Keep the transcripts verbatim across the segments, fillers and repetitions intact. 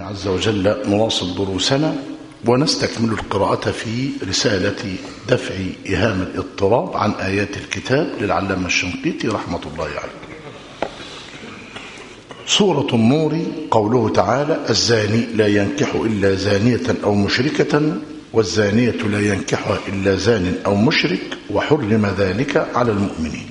عز وجل نواصل دروسنا ونستكمل القراءة في رسالة دفع إيهام الاضطراب عن آيات الكتاب للعلامة الشنقيطي رحمة الله عليه. سورة النور، قوله تعالى: الزاني لا ينكح إلا زانية أو مشركة والزانية لا ينكحها إلا زان أو مشرك وحرم ذلك على المؤمنين.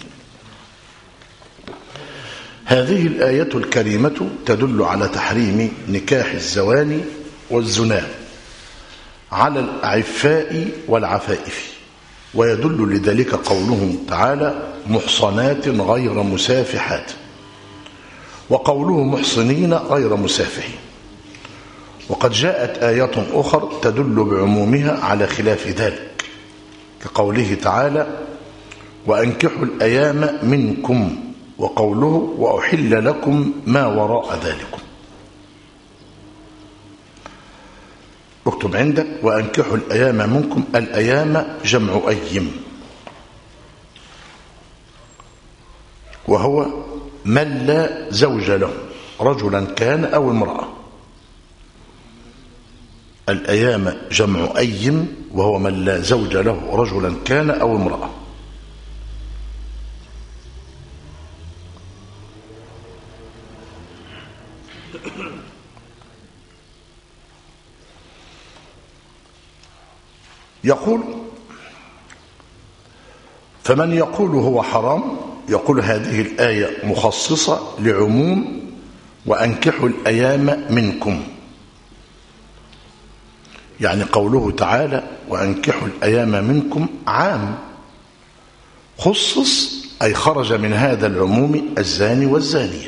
هذه الآية الكريمة تدل على تحريم نكاح الزواني والزنا على الأعفاء والعفائف، ويدل لذلك قوله تعالى: محصنات غير مسافحات، وقوله محصنين غير مسافحين. وقد جاءت آيات أخرى تدل بعمومها على خلاف ذلك، كقوله تعالى: وأنكحوا الأيام منكم، وقوله: وأحل لكم ما وراء ذلكم. اكتب عندك: وأنكحوا الأيام منكم. الأيام جمع أيم، وهو من لا زوج له، رجلا كان أو امرأة. الأيام جمع أيم، وهو من لا زوج له، رجلا كان أو امرأة. يقول: فمن يقول هو حرام يقول هذه الآية مخصصة لعموم وأنكحوا الأيام منكم، يعني قوله تعالى وأنكحوا الأيام منكم عام، خصص أي خرج من هذا العموم الزاني والزانية.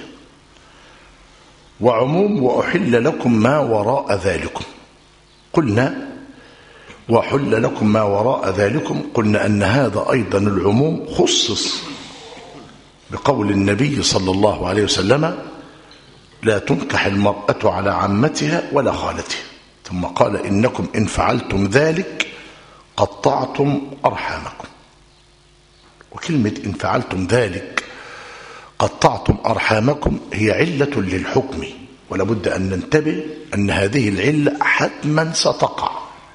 وعموم وأحل لكم ما وراء ذلكم، قلنا وحل لكم ما وراء ذلكم، قلنا أن هذا أيضا العموم خصص بقول النبي صلى الله عليه وسلم: لا تنكح المرأة على عمتها ولا خالتها، ثم قال: إنكم إن فعلتم ذلك قطعتم أرحامكم. وكلمة إن فعلتم ذلك قطعتم أرحامكم هي علة للحكم، ولا بد أن ننتبه أن هذه العلة حتما ستقع،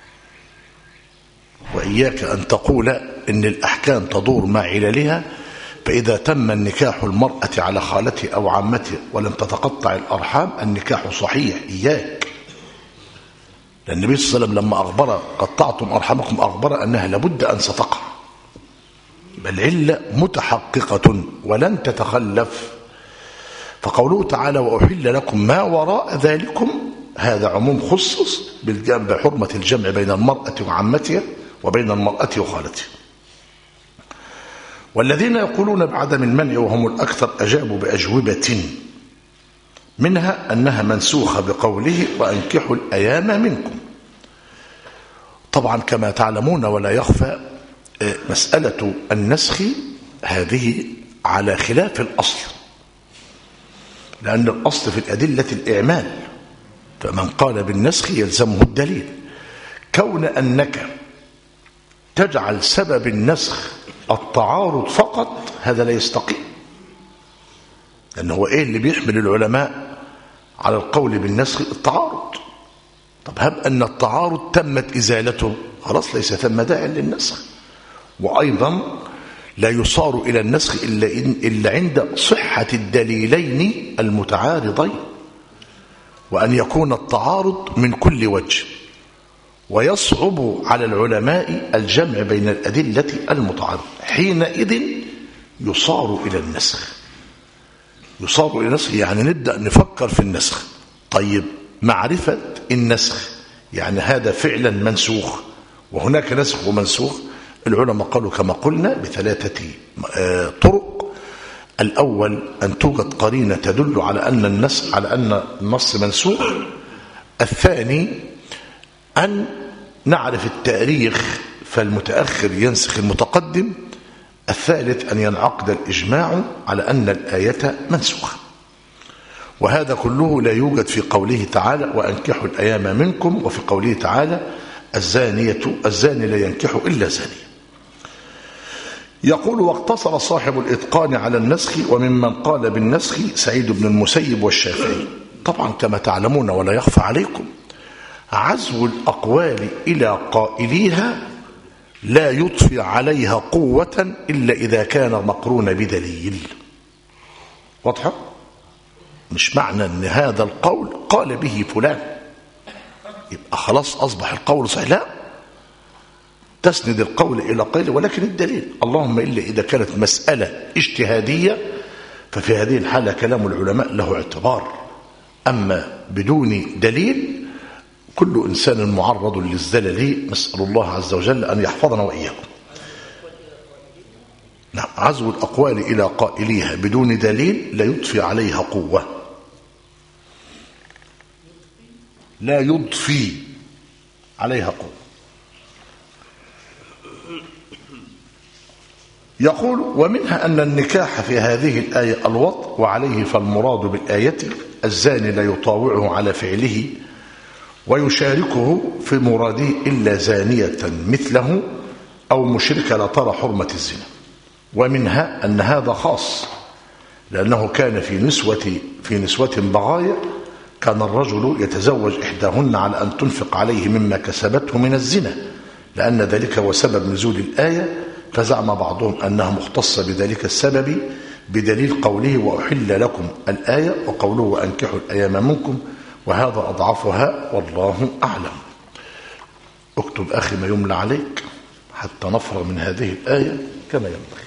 وإياك أن تقول إن الأحكام تدور مع عللها، فإذا تم النكاح المرأة على خالته أو عمته ولم تتقطع الأرحام النكاح صحيح، إياك. لأن النبي صلى الله عليه وسلم لما أخبر قطعتم أرحامكم أخبر أنها لابد أن ستقع، بل علة متحققة ولن تتخلف. فقوله تعالى وأحل لكم ما وراء ذلكم هذا عموم خصص بحرمة الجمع بين المرأة وعمتها وبين المرأة وخالتها. والذين يقولون بعدم المنع وهم الأكثر أجابوا بأجوبة، منها أنها منسوخة بقوله وأنكحوا الأيام منكم. طبعا كما تعلمون ولا يخفى مسألة النسخ هذه على خلاف الأصل، لأن الأصل في الأدلة الإعمال، فمن قال بالنسخ يلزمه الدليل. كون أنك تجعل سبب النسخ التعارض فقط هذا لا يستقيم، لأنه هو إيه اللي بيحمل العلماء على القول بالنسخ؟ التعارض. طب هب أن التعارض تمت إزالته، خلاص ليس ثم داعي للنسخ. وأيضا لا يصار إلى النسخ إلا, إن إلا عند صحة الدليلين المتعارضين، وأن يكون التعارض من كل وجه، ويصعب على العلماء الجمع بين الأدلة المتعارضة، حينئذ يصار إلى النسخ. يصار إلى النسخ يعني نبدأ نفكر في النسخ. طيب معرفة النسخ يعني هذا فعلا منسوخ وهناك نسخ ومنسوخ، العلماء قالوا كما قلنا بثلاثة طرق. الأول أن توجد قرينة تدل على أن النسخ على أن النص منسوخ. الثاني أن نعرف التاريخ فالمتأخر ينسخ المتقدم. الثالث أن ينعقد الإجماع على أن الآية منسوخة. وهذا كله لا يوجد في قوله تعالى وأنكحوا الأيام منكم، وفي قوله تعالى الزانية الزاني لا ينكح إلا زانية. يقول: واقتصر صاحب الإتقان على النسخ، وممن قال بالنسخ سعيد بن المسيب والشافعي. طبعا كما تعلمون ولا يخفى عليكم عزو الأقوال إلى قائليها لا يضفي عليها قوة إلا إذا كان مقرون بدليل. واضحة؟ مش معنى أن هذا القول قال به فلان يبقى خلاص أصبح القول صحيح، لا، تسند القول إلى قيل ولكن الدليل، اللهم إلا إذا كانت مسألة اجتهادية ففي هذه الحالة كلام العلماء له اعتبار، أما بدون دليل كل إنسان معرض للزلل، نسأل الله عز وجل أن يحفظنا وإياكم. نعم، عزو الأقوال إلى قائليها بدون دليل لا يضفي عليها قوة، لا يضفي عليها قوة. يقول ومنها أن النكاح في هذه الآية الوطء، وعليه فالمراد بالآية الزاني لا يطاوعه على فعله ويشاركه في مراده إلا زانية مثله أو مشركة لا ترى حرمة الزنا. ومنها أن هذا خاص لأنه كان في نسوة في نسوة بغايا كان الرجل يتزوج إحداهن على أن تنفق عليه مما كسبته من الزنا، لأن ذلك هو سبب نزول الآية، فزعم بعضهم أنها مختصة بذلك السبب بدليل قوله وأحل لكم الآية وقوله وأنكحوا الأيام منكم، وهذا أضعفها والله أعلم. اكتب أخي ما يملى عليك حتى نفرغ من هذه الآية كما ينبغي.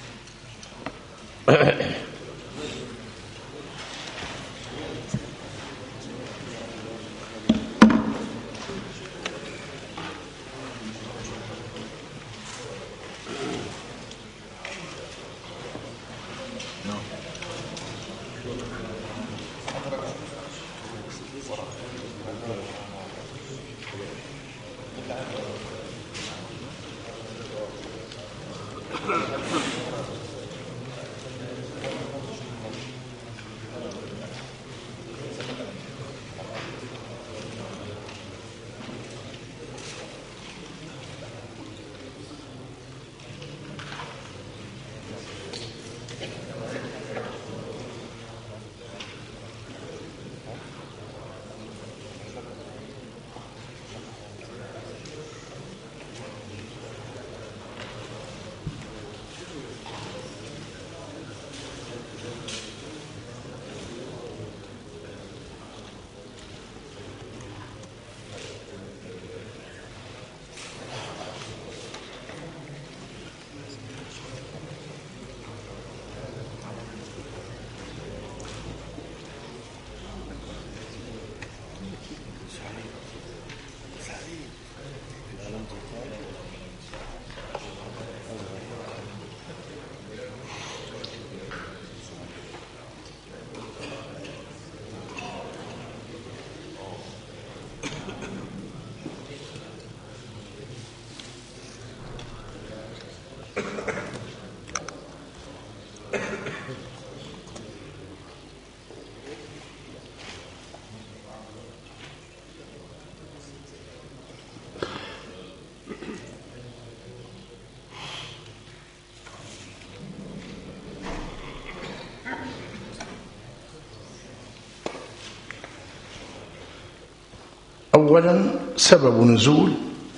أولا سبب نزول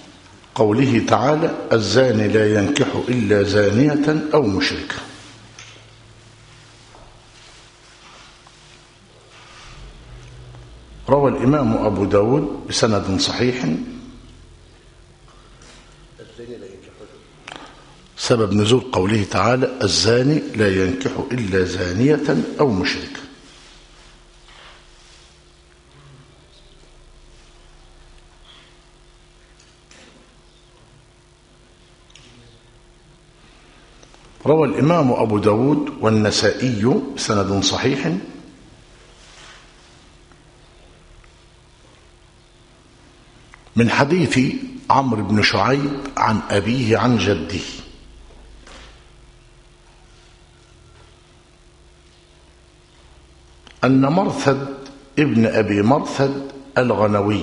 قوله تعالى الزاني لا ينكح إلا زانية أو مشركة. روى الإمام أبو داود بسند صحيح سبب نزول قوله تعالى الزاني لا ينكح إلا زانية أو مشركة. روى الإمام أبو داود والنسائي بسند صحيح من حديث عمرو بن شعيب عن أبيه عن جده أن مرثد ابن أبي مرثد الغنوي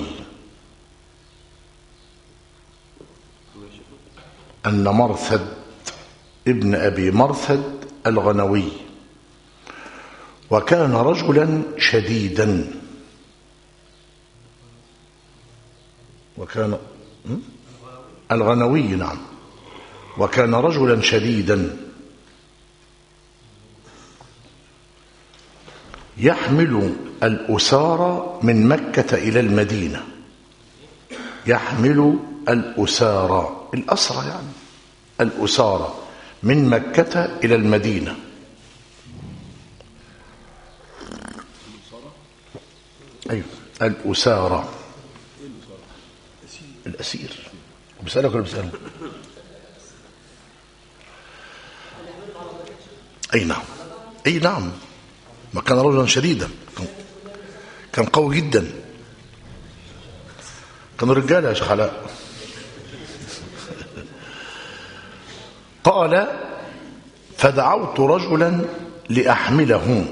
أن مرثد ابن أبي مرثد الغنوي وكان رجلا شديدا وكان الغنوي نعم. وكان رجلا شديدا يحمل الأسارى من مكة إلى المدينة. يحمل الأسارى الأسرى يعني الأسارى من مكة إلى المدينة. أيوة الأسارى الأسير. بسألك ولا بسألك؟ أي نعم أي نعم. ما كان رجلا شديدا كان قوي جدا. كانوا رجاله يا شيخ علاء. قال فدعوت رجلا لأحمله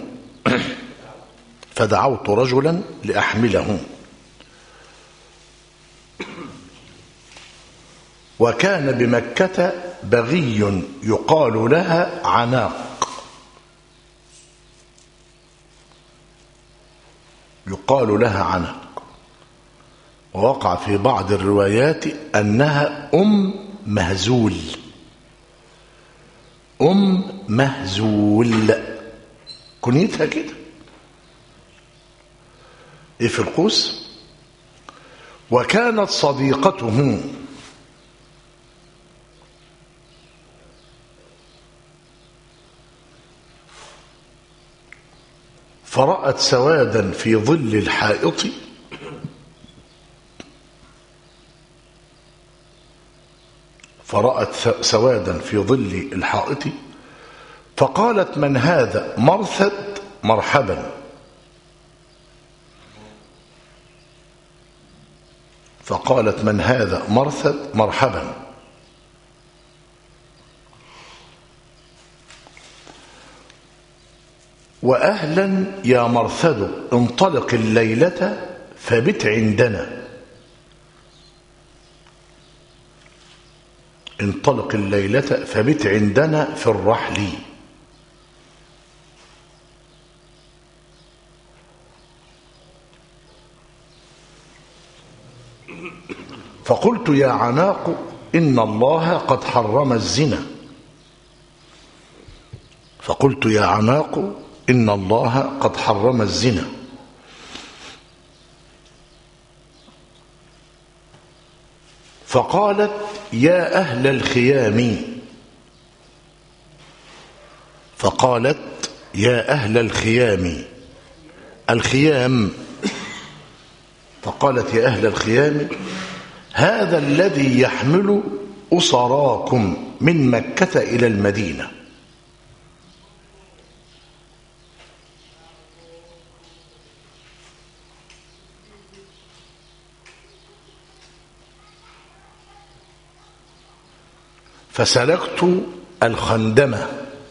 فدعوت رجلا لأحمله وكان بمكة بغي يقال لها عناق. يقال لها عناق. ووقع في بعض الروايات أنها أم مهزول. أم مهزول كنيتها كده. إيه في القوس. وكانت صديقته فرأت سوادا في ظل الحائط فرأت سوادا في ظل الحائط فقالت من هذا؟ مرثد مرحبا. فقالت من هذا؟ مرثد مرحبا. وأهلا يا مرثد انطلق الليلة فبت عندنا. انطلق الليلة فبت عندنا في الرحل. فقلت يا عناق إن الله قد حرم الزنا. فقلت يا عناق إن الله قد حرم الزنا. فقالت يا أهل الخيام. فقالت يا أهل الخيام. الخيام. فقالت يا أهل الخيام هذا الذي يحمل أسراكم من مكة إلى المدينة. فسلكت الخندمة.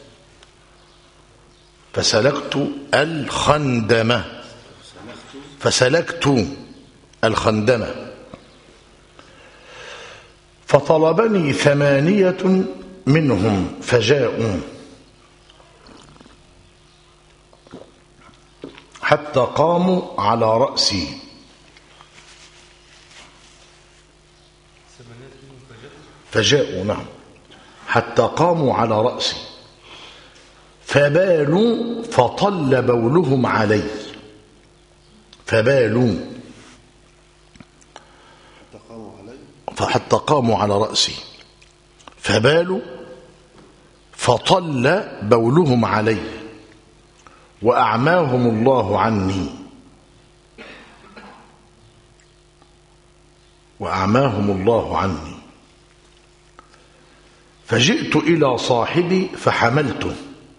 فسلكت الخندمة. فسلكت الخندمة. فطلبني ثمانية منهم فجاءوا حتى قاموا على رأسي. فجاءوا نعم حتى قاموا على رأسي فبالوا فطل بولهم علي. فبالوا فحتى قاموا على رأسي فبالوا فطل بولهم علي وأعماهم الله عني. وأعماهم الله عني. فجئت إلى صاحبي فحملته.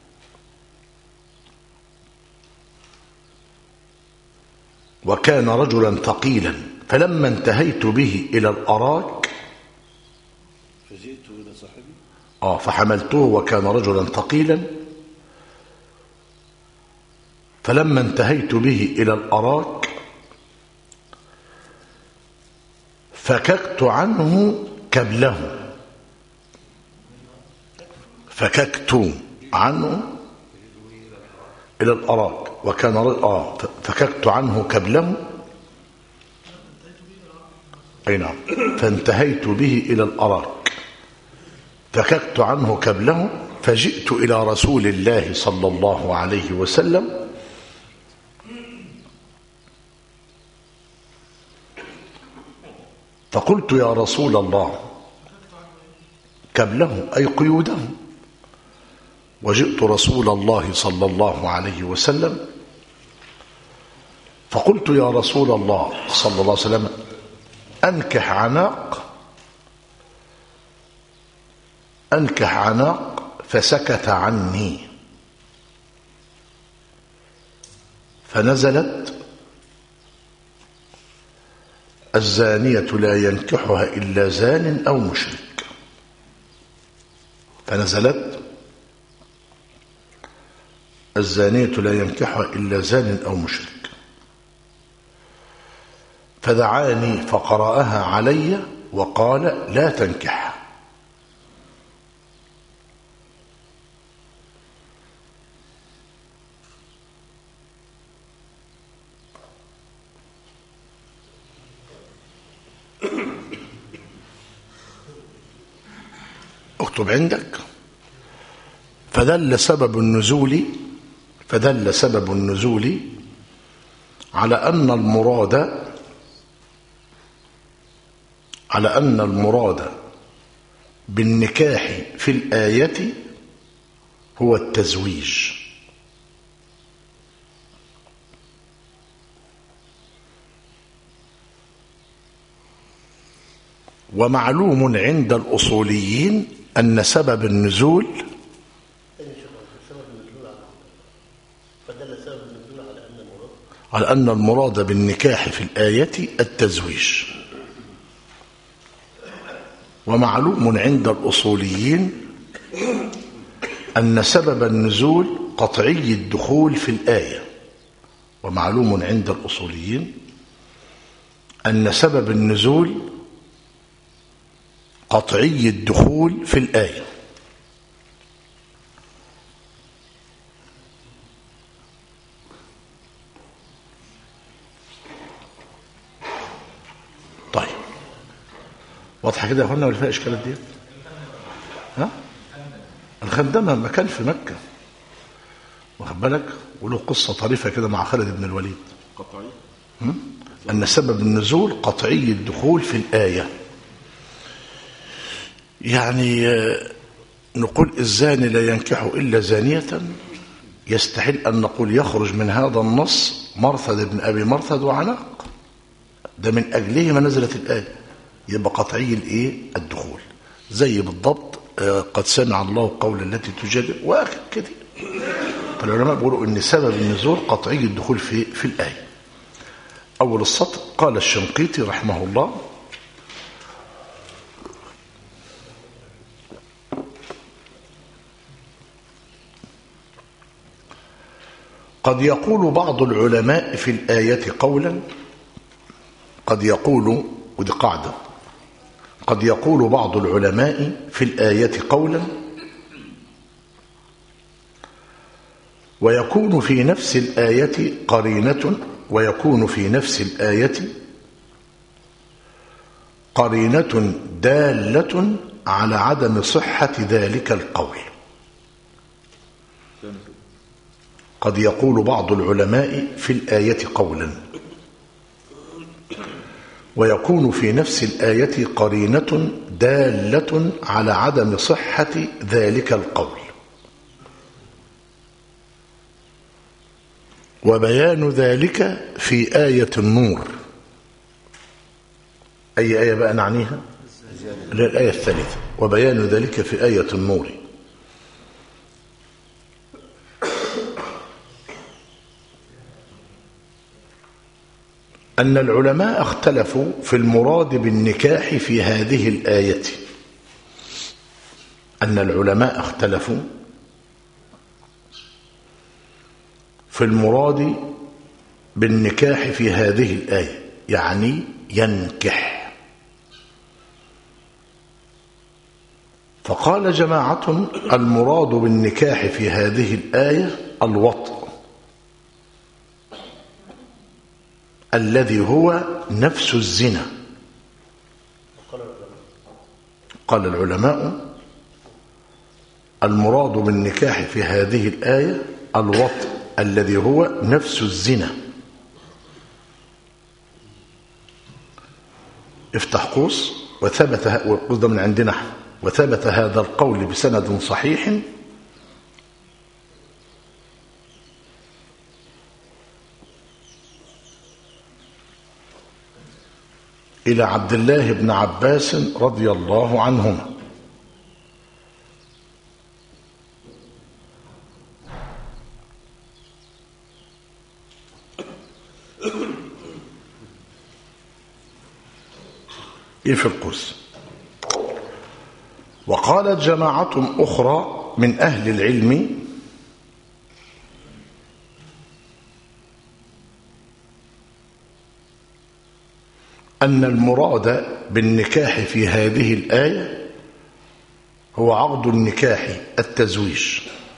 وكان رجلا ثقيلا فلما انتهيت به إلى الأراك فجئت إلى صاحبي آه فحملته وكان رجلا ثقيلا فلما انتهيت به إلى الأراك فككت عنه كبله. فككت عنه إلى الأراك وكان آه فككت عنه كبله أي نعم. فانتهيت به إلى الأراك فككت عنه كبله فجئت إلى رسول الله صلى الله عليه وسلم فقلت يا رسول الله كبله أي قيوده. وجئت رسول الله صلى الله عليه وسلم فقلت يا رسول الله صلى الله عليه وسلم أنكح عناق أنكح عناق فسكت عني فنزلت الزانية لا ينكحها إلا زان أو مشرك. فنزلت الزانية لا ينكحها إلا زان أو مشرك. فدعاني فقرأها علي وقال لا تنكحها. اكتب عندك. فدل سبب النزول فدل سبب النزول على أن المراد على أن المراد بالنكاح في الآية هو التزويج. ومعلوم عند الأصوليين أن سبب النزول على أن المراد بالنكاح في الآية التزويج. ومعلوم عند الأصوليين أن سبب النزول قطعي الدخول في الآية. ومعلوم عند الأصوليين أن سبب النزول قطعي الدخول في الآية. طيب واضحة كده يا اخوانا ولا فيها اشكالات دي؟ ها؟ الخندمة مكان في مكة واخد بالك وله قصة طريفة كده مع خالد بن الوليد. قطعي أن سبب النزول قطعي الدخول في الآية. يعني نقول الزاني لا ينكح إلا زانية يستحيل أن نقول يخرج من هذا النص مرثد بن أبي مرثد وعناق، ده من أجله ما نزلت الآية، يبقى قطعي الإيه الدخول زي بالضبط قد سمع الله قول التي تجادل وآخر كده. فالعلماء بيقولوا أن سبب النزول قطعي الدخول في في الآية. أول السطر قال الشنقيطي رحمه الله: قد يقول بعض العلماء في الآية قولا قد يقول ودي قاعدة قد يقول بعض العلماء في الآية قولا ويكون في نفس الآية قرينة ويكون في نفس الآية قرينة دالة على عدم صحة ذلك القول. قد يقول بعض العلماء في الآية قولا ويكون في نفس الآية قرينة دالة على عدم صحة ذلك القول. وبيان ذلك في آية النور. أي آية بقى نعنيها؟ الآية الثالثة. وبيان ذلك في آية النور أن العلماء اختلفوا في المراد بالنكاح في هذه الآية. أن العلماء اختلفوا في المراد بالنكاح في هذه الآية، يعني ينكح. فقال جماعة المراد بالنكاح في هذه الآية الوطء الذي هو نفس الزنا، قال العلماء المراد بالنكاح في هذه الآية الوطء الذي هو نفس الزنا. افتح قوس وثبت، والقوس ده من عندنا، وثبت هذا القول بسند صحيح إلى عبد الله بن عباس رضي الله عنهما إيه في القوس. وقالت جماعة أخرى من أهل العلم أن المراد بالنكاح في هذه الآية هو عقد النكاح التزويج،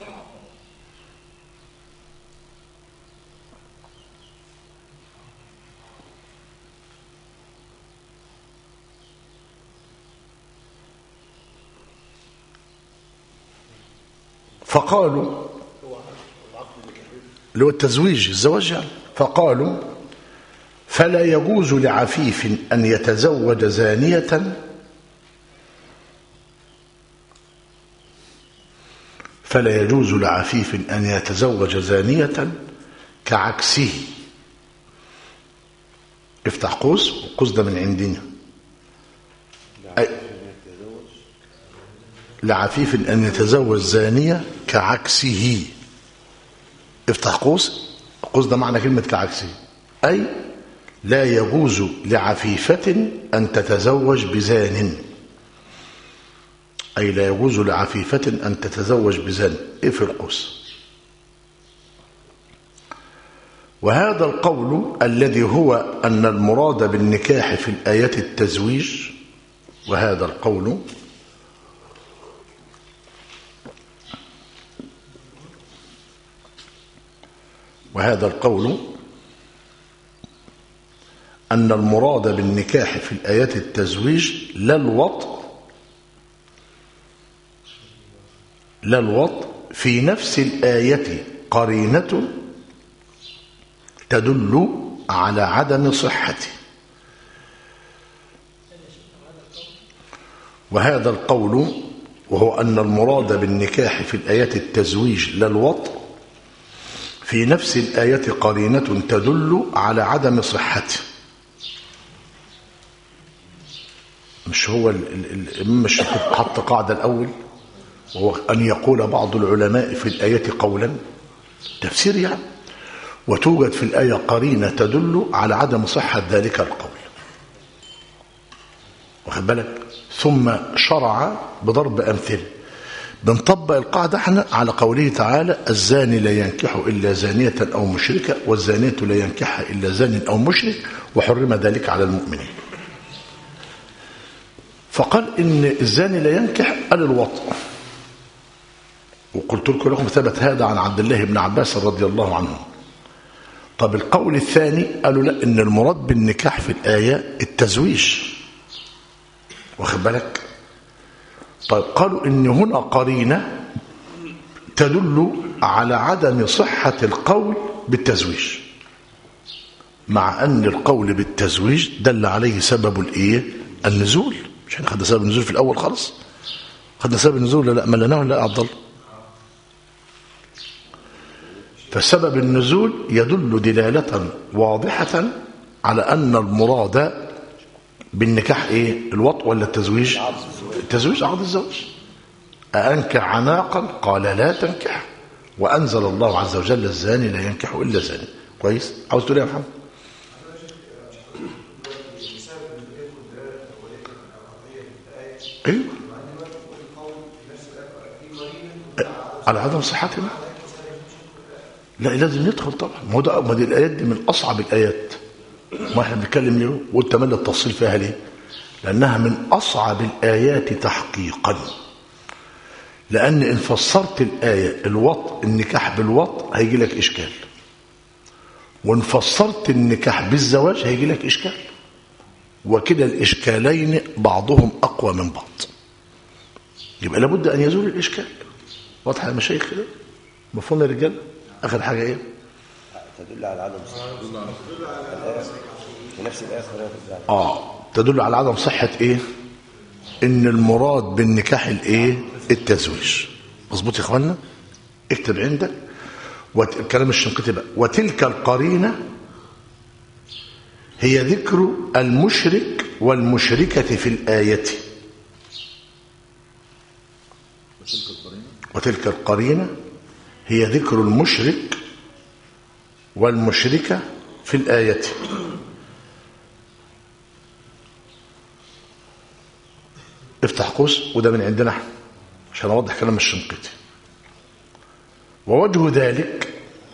فقالوا اللي هو التزويج الزواج يعني، فقالوا فلا يجوز لعفيف أن يتزوج زانية فلا يجوز لعفيف أن يتزوج زانية كعكسه. افتح قوس، والقوس ده من عندنا. لعفيف أن يتزوج زانية كعكسه. افتح قوس، القوس ده معنى كلمة كعكسه، أي لا يجوز لعفيفة أن تتزوج بزان، أي لا يجوز لعفيفة أن تتزوج بزان. إيه في القوس. وهذا القول الذي هو أن المراد بالنكاح في الآية التزويج، وهذا القول وهذا القول أن المراد بالنكاح في الآية التزويج لا الوطء لا الوطء في نفس الآية قرينة تدل على عدم صحته. وهذا القول وهو أن المراد بالنكاح في الآية التزويج لا الوطء في نفس الآية قرينة تدل على عدم صحته. مش هو الإمام الشافعي حط قاعدة الأول، وهو أن يقول بعض العلماء في الآية قولا تفسير يعني، وتوجد في الآية قرينة تدل على عدم صحة ذلك القول، واخد بالك؟ ثم شرع بضرب أمثلة. بنطبق القاعدة احنا على قوله تعالى الزاني لا ينكح إلا زانية أو مشركة والزانية لا ينكح إلا زان أو مشرك وحرم ذلك على المؤمنين. فقال إن الزاني لا ينكح قال الوطء، وقلت لكم ثبت هذا عن عبد الله بن عباس رضي الله عنه. طب القول الثاني قالوا لا، إن المراد بالنكاح في الآية التزويج، واخد بالك؟ طيب قالوا إن هنا قرينة تدل على عدم صحة القول بالتزويج، مع أن القول بالتزويج دل عليه سبب الإيه؟ النزول. مش احنا خدنا سبب النزول في الأول خالص؟ خدنا سبب النزول لا ملناه ولا عبد الله؟ فسبب النزول يدل دلالة واضحة على أن المراد بالنكاح إيه؟ الوطء ولا التزويج؟ التزويج عقد الزواج. أأنكح عناقا؟ قال لا تنكح، وأنزل الله عز وجل الزاني لا ينكح إلا زاني. كويس؟ عاوز تقول يا محمد؟ ايوه على عدم صحته. لا لازم ندخل طبعا، ما هو ده ما دي الايات دي من اصعب الايات. ما احنا بنتكلم ليه وانت مال التفصيل فيها ليه؟ لانها من اصعب الايات تحقيقا. لان ان فسرت الايه الوطء النكاح بالوطء هيجي لك اشكال، وان فسرت النكاح بالزواج هيجي لك اشكال، وكده الاشكالين بعضهم اقوى من بعض. يبقى لابد أن يزول الإشكال. واضح يا مشايخ كده؟ مفهوم يا رجال؟ آخر حاجة إيه؟ تدل على عدم صحة الآية ونفس الآية آه تدل على عدم صحة إيه؟ إن المراد بالنكاح الإيه؟ التزويج. مظبوط يا إخوانا؟ اكتب عندك والكلام الشنقيطي بقى. وتلك القرينة هي ذكر المشرك والمشركة في الآية. وتلك القرينة هي ذكر المشرك والمشركة في الآية. افتح قوس وده من عندنا احنا عشان اوضح كلام الشنقيطي. ووجه ذلك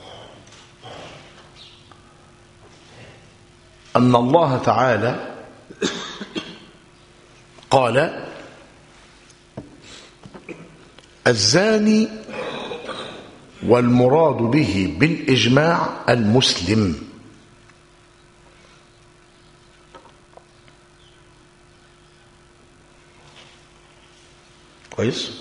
أن الله تعالى قال الزاني والمراد به بالإجماع المسلم. كويس؟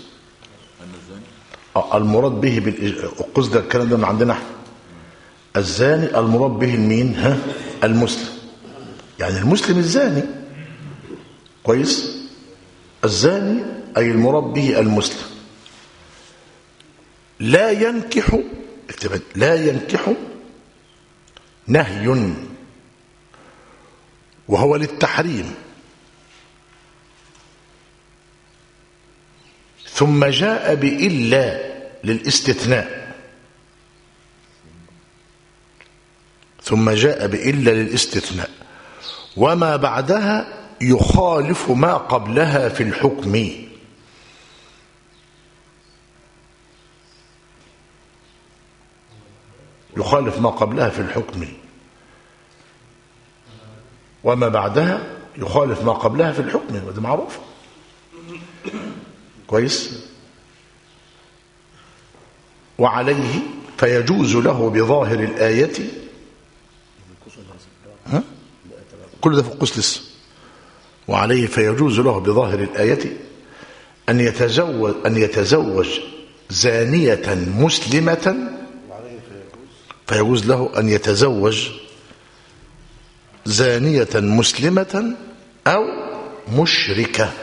المراد به بالقصد ده الكلام ده من عندنا احنا. الزاني المراد به المين؟ ها؟ المسلم. يعني المسلم الزاني. كويس؟ الزاني أي المراد به المسلم. لا ينكح لا ينكح نهي وهو للتحريم ثم جاء بإلا للاستثناء ثم جاء بإلا للاستثناء وما بعدها يخالف ما قبلها في الحكم. يخالف ما قبلها في الحكم وما بعدها يخالف ما قبلها في الحكم. وده معروف. كويس؟ وعليه فيجوز له بظاهر الآية. ها؟ كل ده في القوس لسه. وعليه فيجوز له بظاهر الآية أن يتزوج أن يتزوج زانية مسلمة. فيجوز له أن يتزوج زانية مسلمة أو مشركة.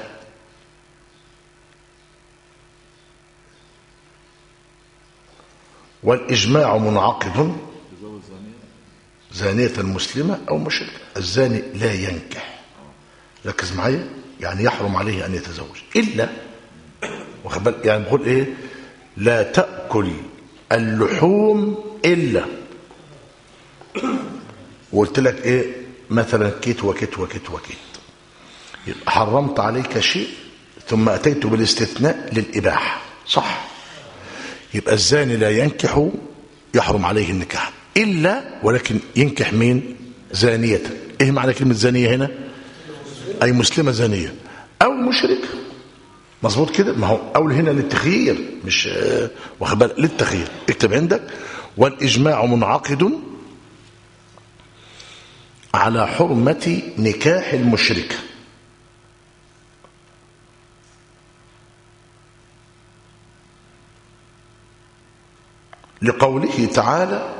والإجماع منعقد زانية مسلمة أو مشركة. الزاني لا ينكح. ركز معايا. يعني يحرم عليه أن يتزوج إلا يعني بقول إيه؟ لا تأكل اللحوم إلا. وقلت لك إيه مثلا كيت وكيت وكيت وكيت. يبقى حرمت عليك شيء ثم أتيت بالاستثناء للإباحة. صح؟ يبقى الزاني لا ينكح يحرم عليه النكاح إلا ولكن ينكح مين؟ زانية. إيه معنى كلمة زانية هنا؟ أي مسلمة زانية أو مشركة. مظبوط كده؟ ما هو أول هنا للتخيير مش آه واخد بالك للتخيير. اكتب عندك والإجماع منعقد على حرمة نكاح المشركة. لقوله تعالى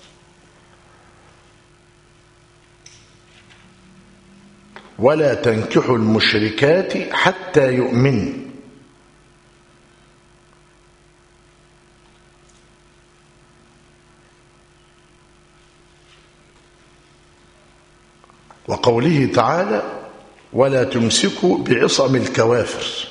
ولا تنكحوا المشركات حتى يؤمن. وقوله تعالى ولا تمسكوا بعصم الكوافر.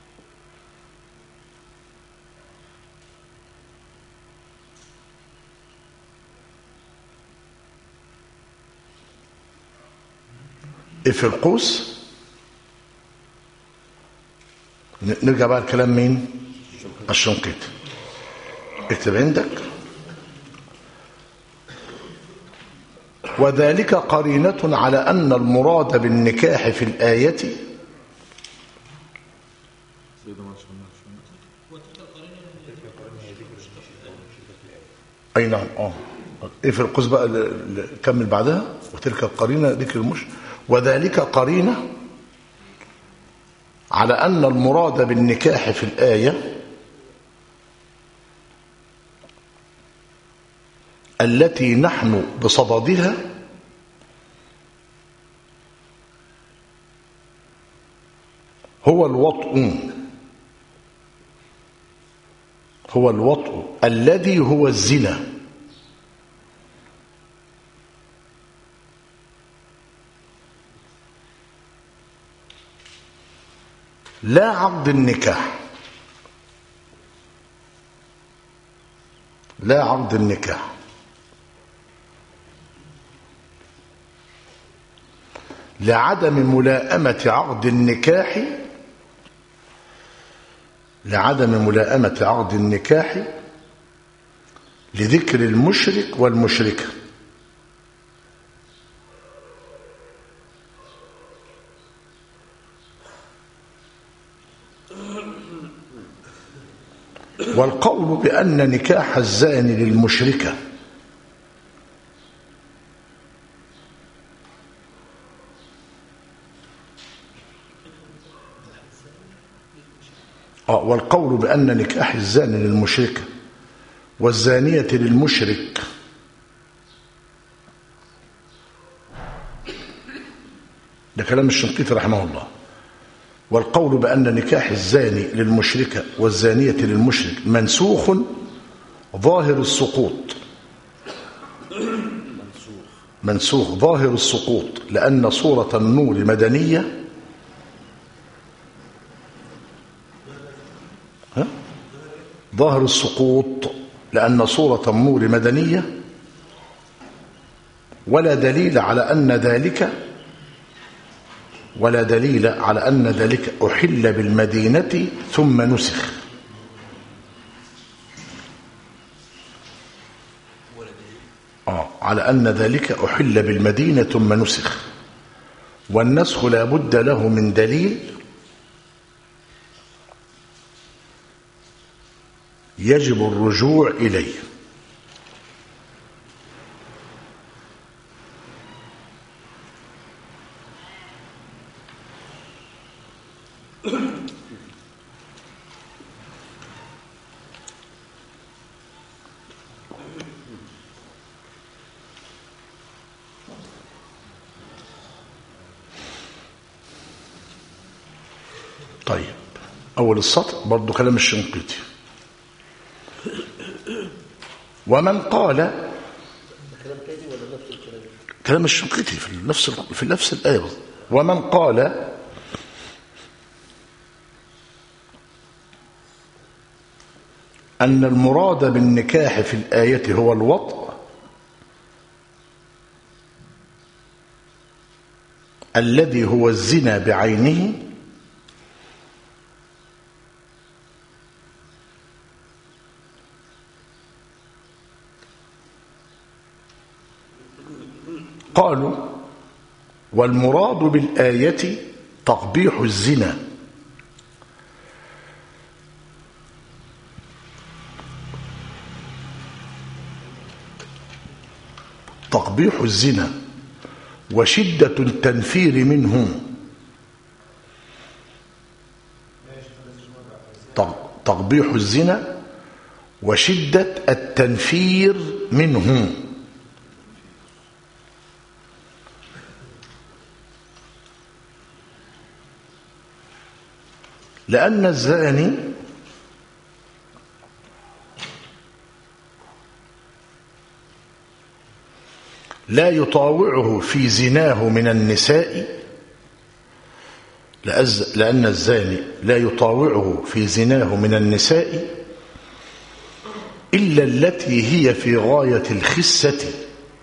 في القوس نرجع بقى الكلام مين؟ الشنقيطي. اكتب عندك وذلك قرينة على أن المراد بالنكاح في الآية أي نعم اه ايه في القوس بقى كمل بعدها وتلك القرينة ذكر المش وذلك قرينة على أن المراد بالنكاح في الآية التي نحن بصددها هو الوطء هو الوطء الذي هو الزنا، لا عقد النكاح، لا عقد النكاح. لعدم ملائمة عقد النكاح لعدم ملائمة عقد النكاح لذكر المشرك والمشركة، والقول بأن نكاح الزاني للمشركة آه والقول بأن نكاح الزاني للمشركة والزانية للمشرك ده كلام الشنقيطي رحمه الله. والقول بأن نكاح الزاني للمشركة والزانية للمشرك منسوخ ظاهر السقوط منسوخ ظاهر السقوط لأن صورة النور مدنية ها؟ ظاهر السقوط لأن صورة النور مدنية، ولا دليل على أن ذلك ولا دليل على أن ذلك أحل بالمدينة ثم نسخ. آه على أن ذلك أحل بالمدينة ثم نسخ، والنسخ لا بد له من دليل يجب الرجوع إليه. طيب أول السطر برضو كلام الشنقيطي. ومن قال كلام الشنقيطي في نفس في نفس الآية. ومن قال أن المراد بالنكاح في الآية هو الوطء الذي هو الزنا بعينه قالوا والمراد بالآية تقبيح الزنا تقبيح الزنا وشدة التنفير منه. تقبيح الزنا وشدة التنفير منه، لأن الزاني لا يطاوعه في زناه من النساء لأن الزاني لا يطاوعه في زناه من النساء إلا التي هي في غاية الخسة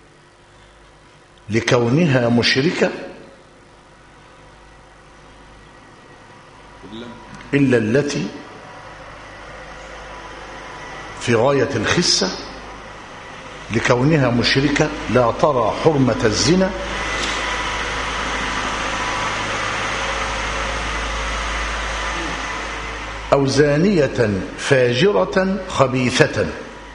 لكونها مشركة إلا التي في غاية الخسة لكونها مشركة لا ترى حرمة الزنا أو زانية فاجرة خبيثة.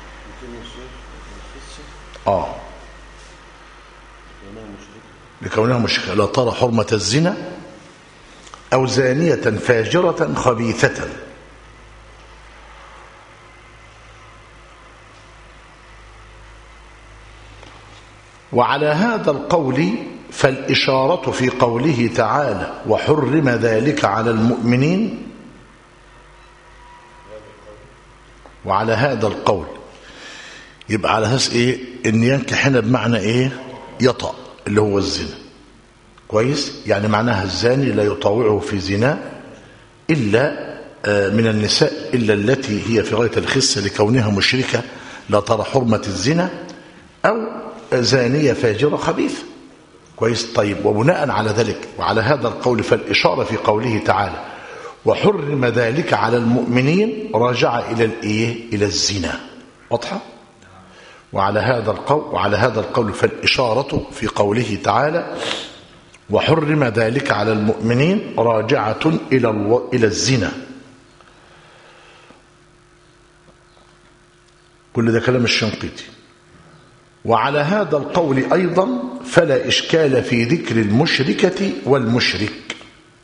آه لكونها مشركة لا ترى حرمة الزنا أو زانية فاجرة خبيثة. وعلى هذا القول فالإشارة في قوله تعالى وحرم ذلك على المؤمنين. وعلى هذا القول يبقى على أساس إيه؟ إن ينكح هنا بمعنى إيه؟ يطأ اللي هو الزنا. كويس؟ يعني معناها الزاني لا يطاوعه في زنا إلا من النساء إلا التي هي في غاية الخسة لكونها مشركة لا ترى حرمة الزنا، أو زانية فاجرة خبيثة. كويس؟ طيب، وبناء على ذلك وعلى هذا القول فالإشارة في قوله تعالى وحرم ذلك على المؤمنين راجع إلى الإيه؟ إلى الزنا. واضحة؟ وعلى هذا القول وعلى هذا القول فالإشارة في قوله تعالى وحرم ذلك على المؤمنين راجعة إلى الو... إلى الزنا. كل ده كلام الشنقيطي. وعلى هذا القول أيضا فلا إشكال في ذكر المشركة والمشرك.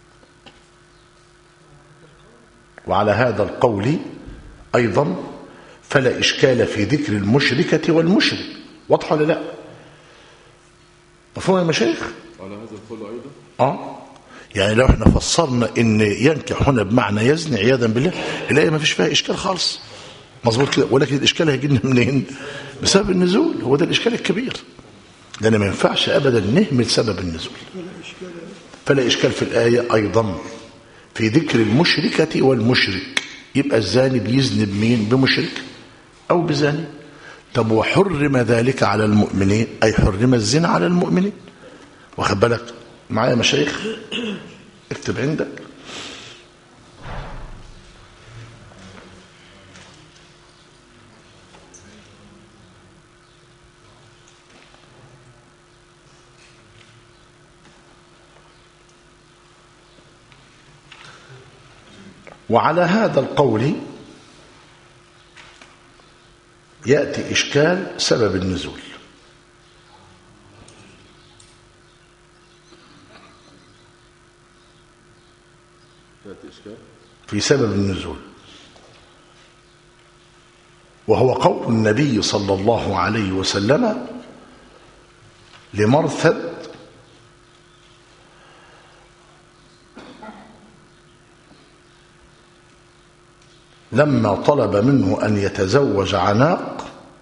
وعلى هذا القول أيضا فلا إشكال في ذكر المشركة والمشرك. واضح ولا لا؟ مفهوم يا مشايخ؟ على هذا القول أيضا آه يعني لو احنا فسرنا إن ينكح هنا بمعنى يزني عياذا بالله الآية ما فيش فيها إشكال خالص. مظبوط كده. ولكن الإشكال هيجي لنا منين؟ بسبب النزول. هو ده الإشكال الكبير، لأن ما ينفعش أبدا نهمل سبب النزول. فلا إشكال في الآية أيضا في ذكر المشركة والمشرك. يبقى الزاني بيزني بمين؟ بمشرك أو بزاني. طب وحرم ذلك على المؤمنين، أي حرم الزنا على المؤمنين. واخد بالك معايا مشايخ؟ اكتب عندك وعلى هذا القول يأتي إشكال سبب النزول. في سبب النزول، وهو قول النبي صلى الله عليه وسلم لمرثد لما طلب منه أن يتزوج عناق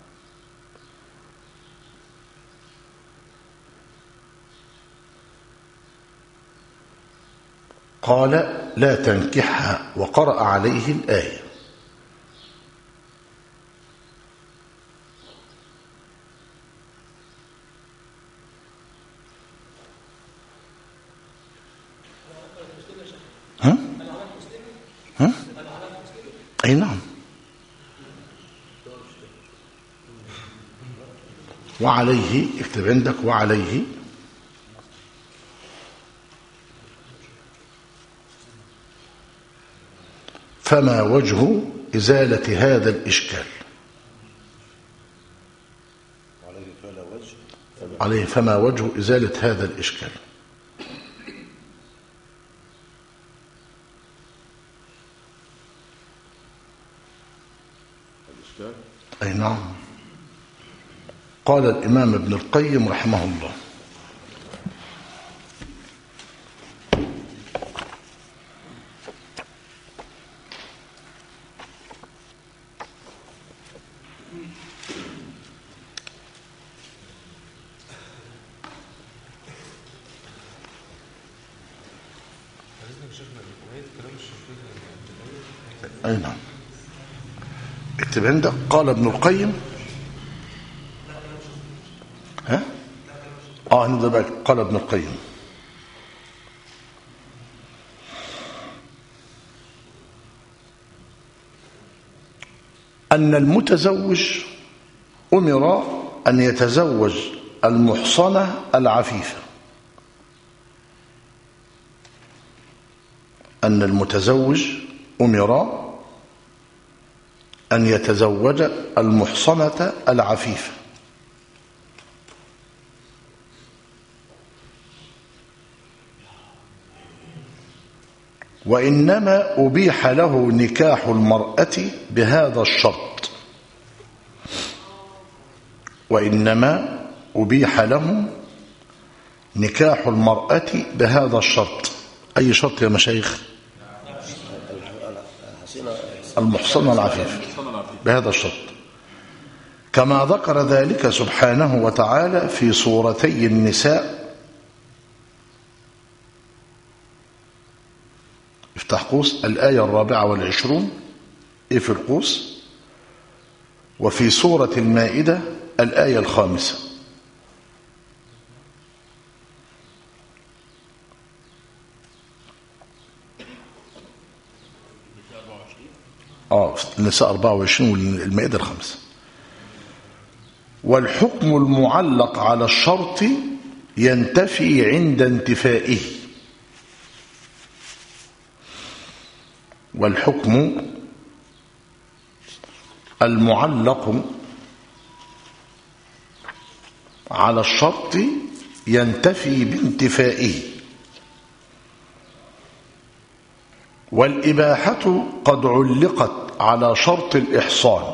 قال لا تنكحها، وقرأ عليه الآية. ها؟ ها؟ أي نعم. وعليه اكتب عندك وعليه فما وجه إزالة هذا الإشكال؟ عليه فما وجه إزالة هذا الإشكال؟ أي نعم. قال الإمام ابن القيم رحمه الله أي نعم. اكتب عندك قال ابن القيم ها اه هنا بقى قال ابن القيم أن المتزوج أمر أن يتزوج المحصنة العفيفة. أن المتزوج أمر أن يتزوج المحصنة العفيفة. وإنما أبيح له نكاح المرأة بهذا الشرط وإنما أبيح له نكاح المرأة بهذا الشرط. أي شرط يا مشايخ؟ المحصنة العفيف بهذا الشرط، كما ذكر ذلك سبحانه وتعالى في سورتي النساء. افتح قوس الآية الرابعة والعشرون، إيه في القوس، وفي سورة المائدة الآية الخامسة. اه النساء أربعة وعشرين والمائدة الخامسة. والحكم المعلق على الشرط ينتفي عند انتفائه. والحكم المعلق على الشرط ينتفي بانتفائه. والإباحة قد علقت على شرط الإحصان.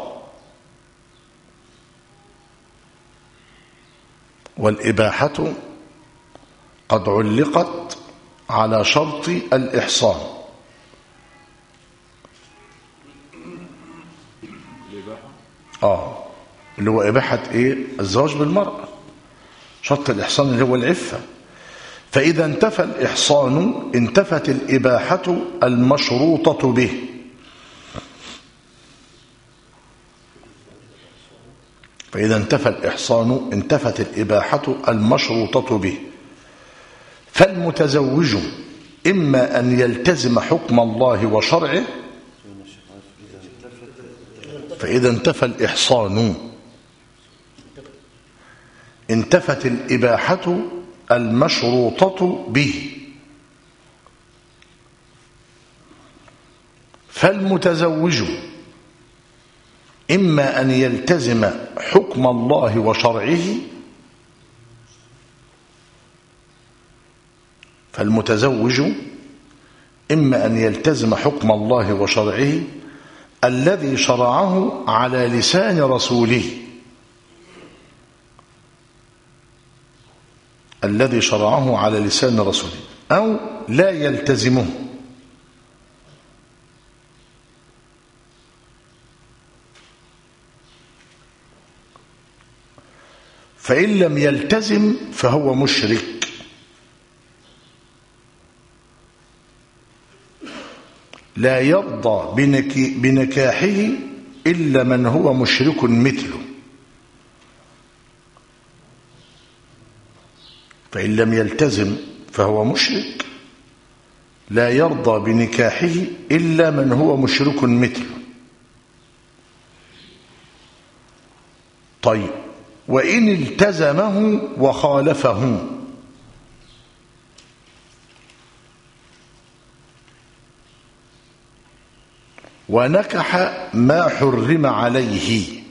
والإباحة قد علقت على شرط الإحصان. آه اللي هو إباحة إيه؟ الزواج بالمرأة. شرط الإحصان اللي هو العفة. فإذا انتفى الإحصان انتفت الإباحة المشروطة به. فإذا انتفى الإحصان انتفت الإباحة المشروطة به. فالمتزوج إما أن يلتزم حكم الله وشرعه. فإذا انتفى الإحصان انتفت الإباحة المشروطة به. فالمتزوج إما أن يلتزم حكم الله وشرعه. فالمتزوج إما أن يلتزم حكم الله وشرعه الذي شرعه على لسان رسوله. الذي شرعه على لسان رسوله أو لا يلتزمه. فإن لم يلتزم فهو مشرك. لا يرضى بنكاحه إلا من هو مشرك مثله. فإن لم يلتزم فهو مشرك لا يرضى بنكاحه إلا من هو مشرك مثله. طيب وإن التزمه وخالفه ونكح ما حرم عليه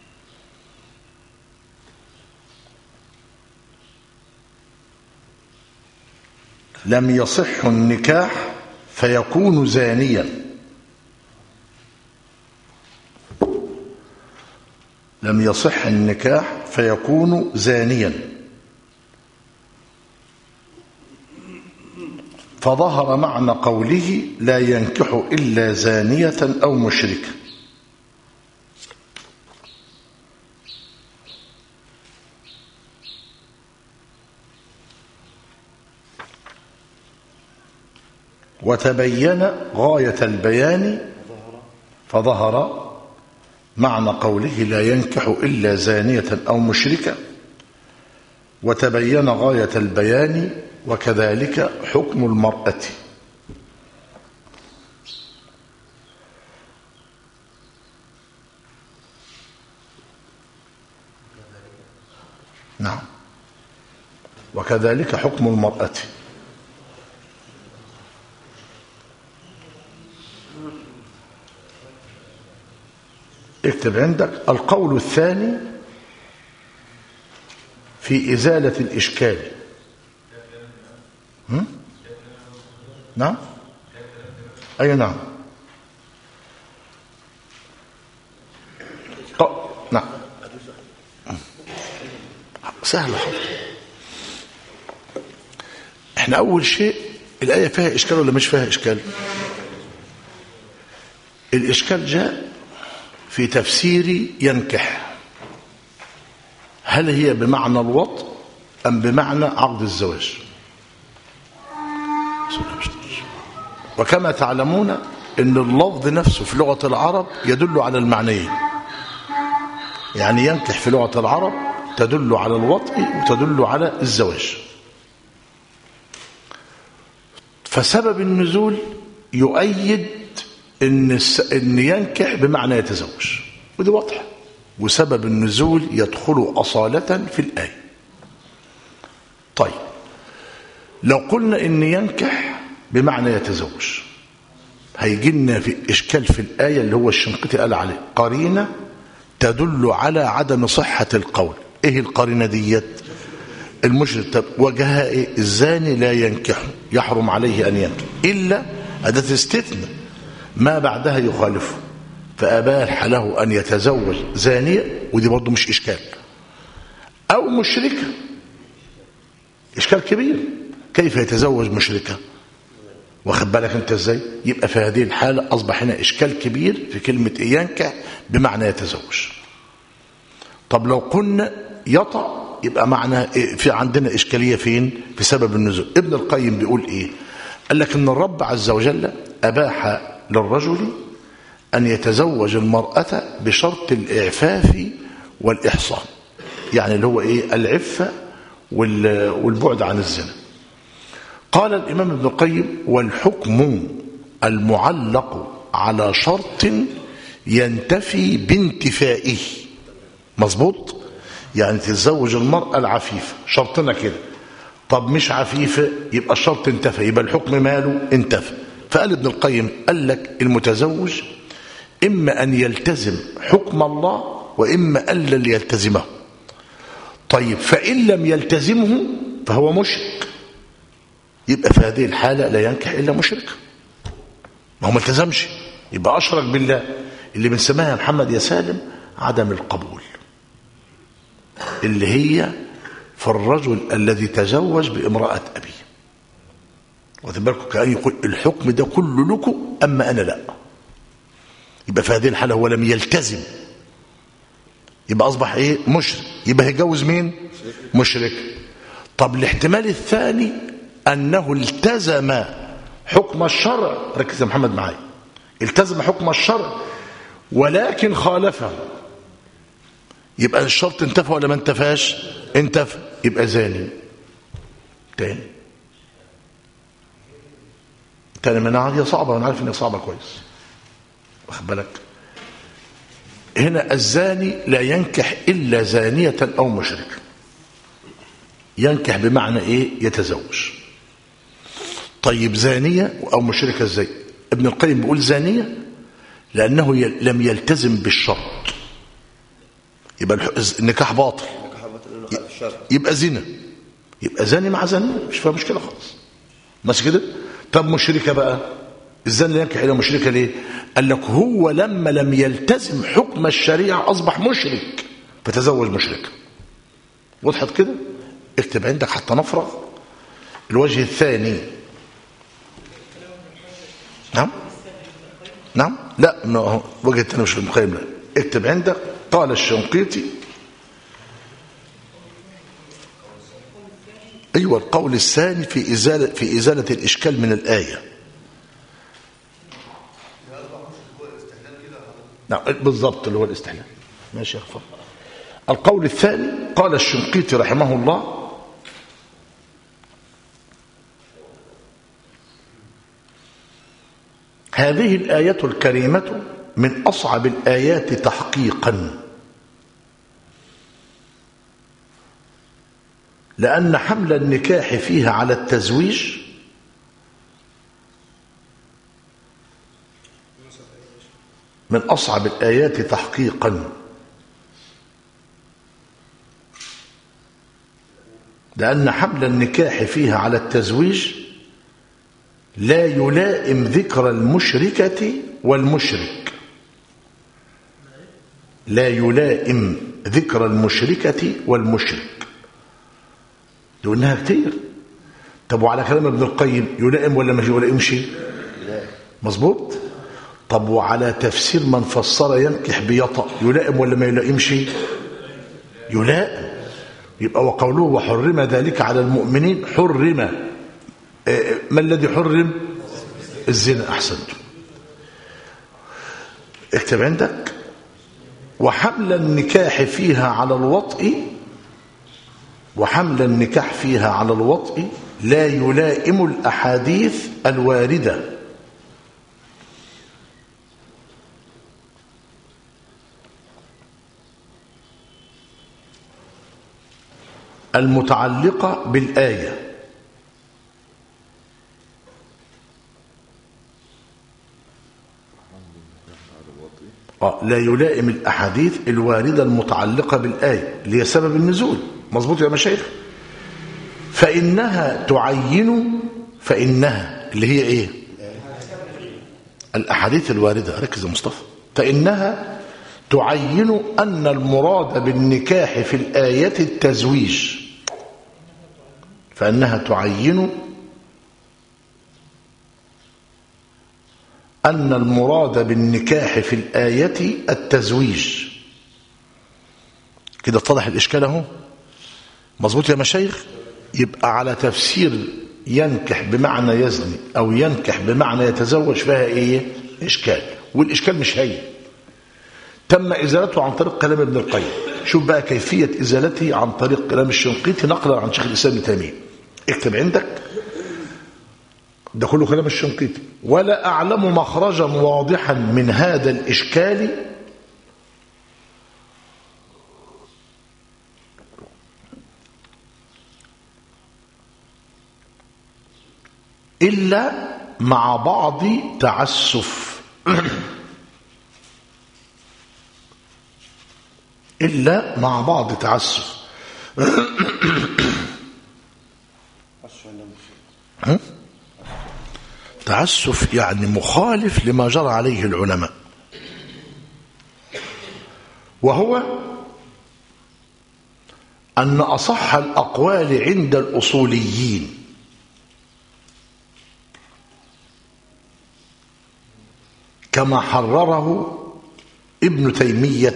لم يصح النكاح فيكون زانيا. لم يصح النكاح فيكون زانيا. فظهر معنى قوله لا ينكح إلا زانية أو مشركة. وتبين غاية البيان فظهر معنى قوله لا ينكح إلا زانية أو مشركة. وتبين غاية البيان وكذلك حكم المرأة. نعم وكذلك حكم المرأة. اكتب عندك القول الثاني في إزالة الإشكال. هم؟ نعم أي نعم. أه. نعم سهل حفظ. احنا أول شيء الآية فيها إشكال ولا مش فيها إشكال؟ الإشكال جاء في تفسير ينكح، هل هي بمعنى الوطء أم بمعنى عقد الزواج؟ وكما تعلمون أن اللفظ نفسه في لغة العرب يدل على المعنيين، يعني ينكح في لغة العرب تدل على الوطء وتدل على الزواج. فسبب النزول يؤيد إن, إن ينكح بمعنى يتزوج، ودي واضحة، وسبب النزول يدخل أصالة في الآية. طيب لو قلنا إن ينكح بمعنى يتزوج هيجي لنا في إشكال في الآية اللي هو الشنقيطي قال عليه قرينة تدل على عدم صحة القول. إيه القرينة ديت؟ المشرك وجهها إيه؟ الزاني لا ينكح، يحرم عليه أن ينكح إلا أداة استثناء ما بعدها يخالفه، فأباح له أن يتزوج زانية، ودي برضه مش إشكال، أو مشركة. إشكال كبير، كيف يتزوج مشركة؟ واخد بالك أنت إزاي؟ يبقى في هذه الحالة أصبح هنا إشكال كبير في كلمة ينكح بمعنى يتزوج. طب لو قلنا يطأ يبقى معنى في عندنا إشكالية فين؟ في سبب النزول. ابن القيم بيقول إيه؟ قال لك إن الرب عز وجل أباح للرجل أن يتزوج المرأة بشرط الإعفاف والإحصان، يعني اللي هو إيه؟ العفة والبعد عن الزنا. قال الإمام ابن القيم والحكم المعلق على شرط ينتفي بانتفائه. مظبوط؟ يعني تتزوج المرأة العفيفة، شرطنا كده. طب مش عفيفة يبقى الشرط انتفى، يبقى الحكم ماله انتفى. فقال ابن القيم قال لك المتزوج إما أن يلتزم حكم الله وإما ألا يلتزمه. طيب فإن لم يلتزمه فهو مشرك، يبقى في هذه الحالة لا ينكح إلا مشرك، ما هو ما التزمش، يبقى أشرك بالله، اللي بنسميها يا محمد يا سالم عدم القبول، اللي هي في الرجل الذي تزوج بامرأة أبيه. واخد بالكم؟ كأن يقول الحكم ده كله لكم أما أنا لا، يبقى في هذه الحالة هو لم يلتزم، يبقى أصبح إيه؟ مشرك، يبقى هيجوز مين؟ مشرك. طب الاحتمال الثاني أنه التزم حكم الشرع، ركز يا محمد معايا، التزم حكم الشرع ولكن خالفه، يبقى الشرط انتفى ولا ما انتفاش؟ انتفى، يبقى زاني. تاني تاني مناعة هي صعبة، وانا عارف انها صعبة كويس، واخد بالك؟ هنا الزاني لا ينكح إلا زانية أو مشركة. ينكح بمعنى إيه؟ يتزوج. طيب زانية أو مشركة ازاي؟ ابن القيم بيقول زانية لأنه لم يلتزم بالشرط، يبقى النكاح باطل، يبقى زنا، يبقى زاني مع زانية، مش فيها مشكلة خالص، ماشي كده؟ طب مشركة بقى، الزاني ينكح إلى مشركة ليه؟ قال لك هو لما لم يلتزم حكم الشريعة أصبح مشرك فتزوج مشركة. وضحت كده؟ اكتب عندك حتى نفرغ. الوجه الثاني، نعم نعم لا وجه الثاني مش المقيم، لا اكتب عندك قال الشنقيطي، ايوه القول الثاني في ازاله في ازاله الاشكال من الايه. نعم بالضبط اللي هو الاستحلال. ماشي يا اخوان. القول الثاني قال الشنقيطي رحمه الله هذه الآية الكريمة من أصعب الآيات تحقيقا، لأن حمل النكاح فيها على التزويج من أصعب الآيات تحقيقا، لأن حمل النكاح فيها على التزويج لا يلائم ذكر المشركة والمشرك، لا يلائم ذكر المشركة والمشرك، لأنها كتير. طب وعلى كلام ابن القيم يلائم ولا مش يلائمش؟ مظبوط. طب وعلى تفسير من فسر ينكح بيطأ يلائم ولا ما يلائمش؟ يلائم. يبقى وقوله وحرم ذلك على المؤمنين، حرم ما الذي حرم؟ الزنا. أحسنت. اكتب عندك وحمل النكاح فيها على الوطء، وحمل النكاح فيها على الوطء لا يلائم الأحاديث الواردة المتعلقة بالآية. لا يلائم الأحاديث الواردة المتعلقة بالآية اللي هي سبب النزول. مظبوط يا مشايخ؟ فإنها تعين، فإنها اللي هي إيه؟ الأحاديث الواردة. ركز يا مصطفى. فإنها تعين أن المراد بالنكاح في الآية التزويج، فإنها تعين أن المراد بالنكاح في الآية التزويج. كده اتضح الإشكال اهو. مظبوط يا مشايخ؟ يبقى على تفسير ينكح بمعنى يزني أو ينكح بمعنى يتزوج فيها إيه؟ إشكال. والإشكال مش هي تم إزالته عن طريق كلام ابن القيم. شوف بقى كيفية إزالته عن طريق كلام الشنقيطي نقلا عن شيخ الإسلام ابن تيمية. اكتب عندك ده كله كلام الشنقيطي. ولا أعلم مخرجا واضحا من هذا الإشكال إلا مع بعض تعسف إلا مع بعض تعسف تعسف يعني مخالف لما جرى عليه العلماء، وهو أن أصح الأقوال عند الأصوليين كما حرره ابن تيمية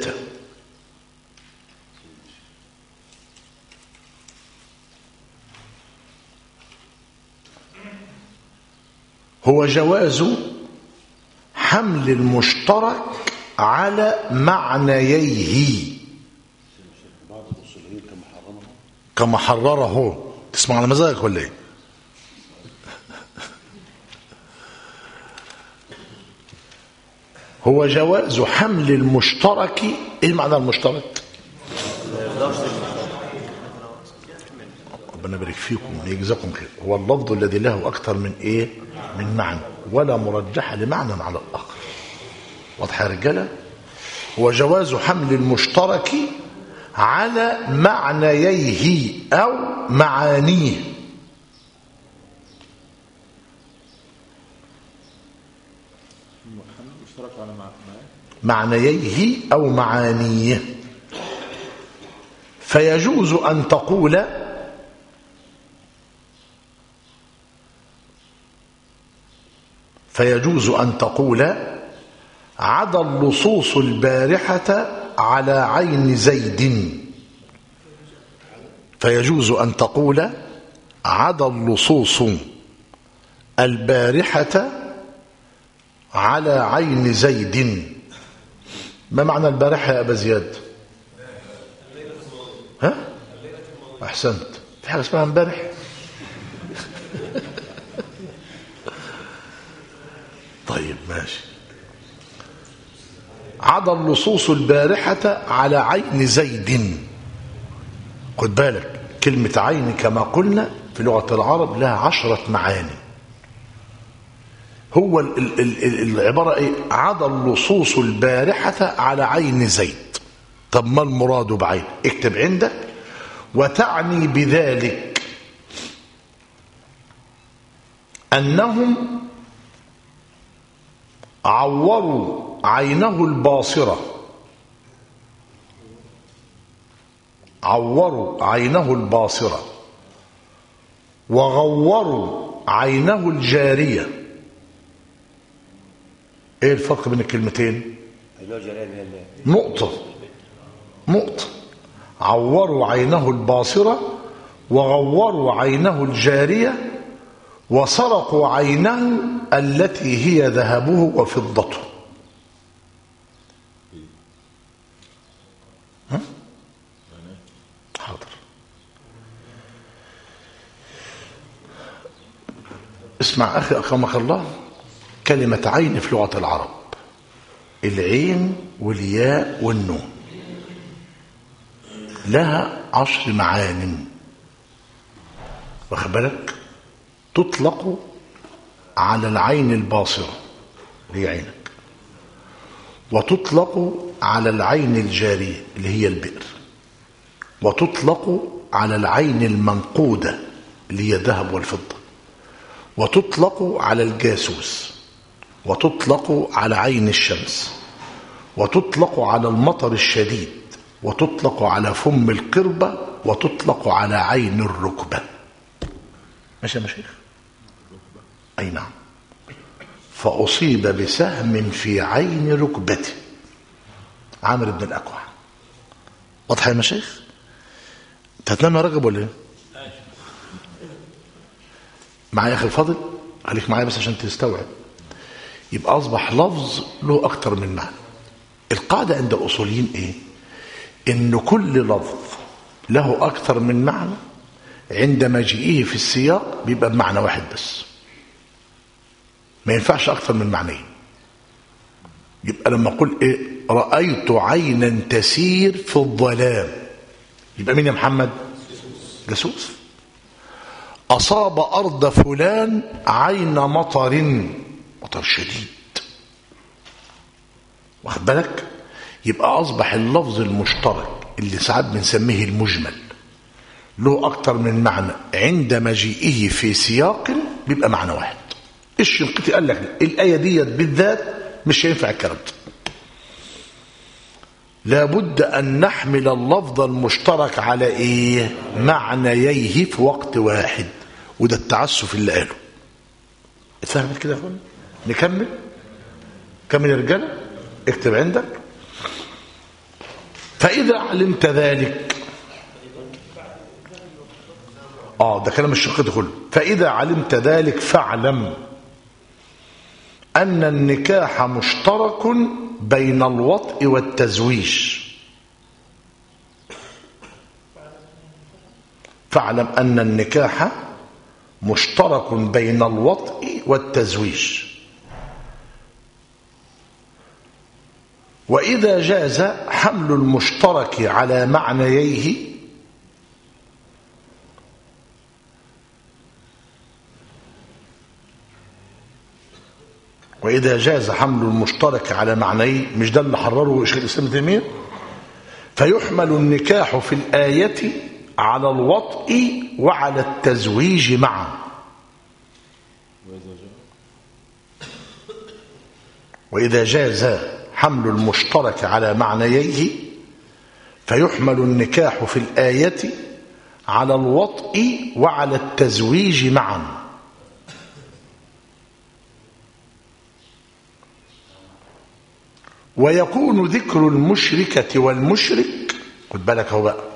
هو جواز حمل المشترك على معنييه كما حرره. تسمع على مزاجك ولا ايه؟ هو جواز حمل المشترك. ايه معنى المشترك؟ ربنا يبارك فيكم ويجزاكم خير. هو اللفظ الذي له اكثر من ايه؟ من معنى، ولا مرجح لمعنى على الاخر. واضح يا رجاله؟ هو جواز حمل المشترك على معنييه او معانيه. معنييه او معانيه. فيجوز ان تقول فيجوز أن تقول عدا اللصوص البارحة على عين زيد. فيجوز أن تقول عدا اللصوص البارحة على عين زيد. ما معنى البارحة يا أبا زياد؟ ها؟ أحسنت. في حاجة اسمها امبارح؟ طيب ماشي. عدا اللصوص البارحة على عين زيد. خد بالك كلمة عين كما قلنا في لغة العرب لها عشرة معاني. هو ال ال ال العبارة ايه؟ عدا اللصوص البارحة على عين زيد. طب ما المراد بعين؟ اكتب عندك وتعني بذلك أنهم عوروا عينه الباصرة عوروا عينه الباصرة وغوروا عينه الجارية. ايه الفرق بين الكلمتين؟ نقطة نقطة. عوروا عينه الباصرة وغوروا عينه الجارية وسرقوا عينه التي هي ذهبه وفضته. ها؟ حاضر. اسمع أخي أكرمك الله، كلمة عين في لغة العرب العين والياء والنون لها عشر معان، واخد بالك؟ تطلق على العين الباصرة اللي هي عينك، وتطلق على العين الجارية اللي هي البئر، وتطلق على العين المنقودة اللي هي الذهب والفضة، وتطلق على الجاسوس، وتطلق على عين الشمس، وتطلق على المطر الشديد، وتطلق على فم القربة، وتطلق على عين الركبة. ماشي يا مشايخ؟ أي نعم. فأصيب بسهم في عين ركبته عامر بن الأكوع. واضح يا مشايخ؟ انت هتنام يا راجب ولا ايه؟ معايا يا اخي الفاضل؟ خليك معايا بس عشان تستوعب. يبقى أصبح لفظ له أكتر من معنى. القاعدة عند الأصوليين إيه؟ إن كل لفظ له أكتر من معنى عند مجيئه في السياق بيبقى بمعنى واحد بس، ما ينفعش أكتر من معنيين. يبقى لما أقول إيه؟ رأيت عينا تسير في الظلام، يبقى مين يا محمد؟ جاسوس. أصاب أرض فلان عين مطر، مطر شديد، واخد بالك؟ يبقى أصبح اللفظ المشترك اللي ساعات بنسميه المجمل له أكتر من معنى عند مجيئه في سياق بيبقى معنى واحد. الشنقيطي قال لك الآية دي بالذات مش هينفع الكلام ده، لابد أن نحمل اللفظ المشترك على إيه؟ معنييه في وقت واحد، وده التعسف اللي قاله. اتفهمت كده يا اخوان؟ نكمل كمل يا رجاله، اكتب عندك. فإذا علمت ذلك، اه ده كلام الشنقيطي كله. فإذا علمت ذلك فاعلم أن النكاح مشترك بين الوطء والتزويج. فاعلم أن النكاح مشترك بين الوطء والتزويج، وإذا جاز حمل المشترك على معنييه وإذا جاز حمل المشترك على معنيه، مش ده اللي حرره شيخ الإسلام ابن تيمية؟ فيحمل النكاح في الآية على الوطء وعلى التزويج معا. وإذا جاز حمل المشترك على معنييه فيحمل النكاح في الآية على الوطء وعلى التزويج معا. ويكون ذكر المشركة والمشرك، خد بالك اهو بقى،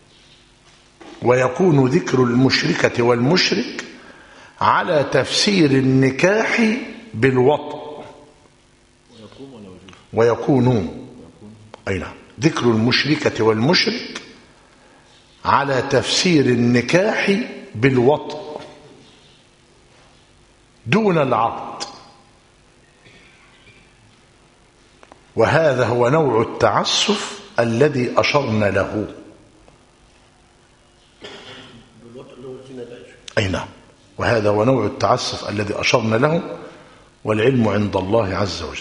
ويكون ذكر المشركة والمشرك على تفسير النكاح بالوطء. ويكون أي نعم ذكر المشركة والمشرك على تفسير النكاح بالوطء دون العقد، وهذا هو نوع التعسف الذي أشرنا له. أي نعم، وهذا هو نوع التعسف الذي أشرنا له، والعلم عند الله عز وجل.